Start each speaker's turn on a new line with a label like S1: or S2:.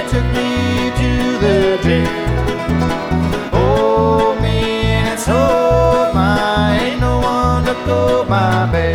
S1: they took me to the jail. Oh, me and so my, ain't no one to go my bail.